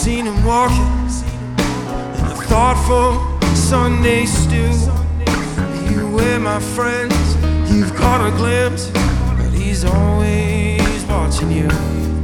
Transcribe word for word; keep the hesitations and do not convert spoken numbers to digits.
seen him walking in a thoughtful Sunday stew. You were my friends, you've caught a glimpse, but he's always watching you.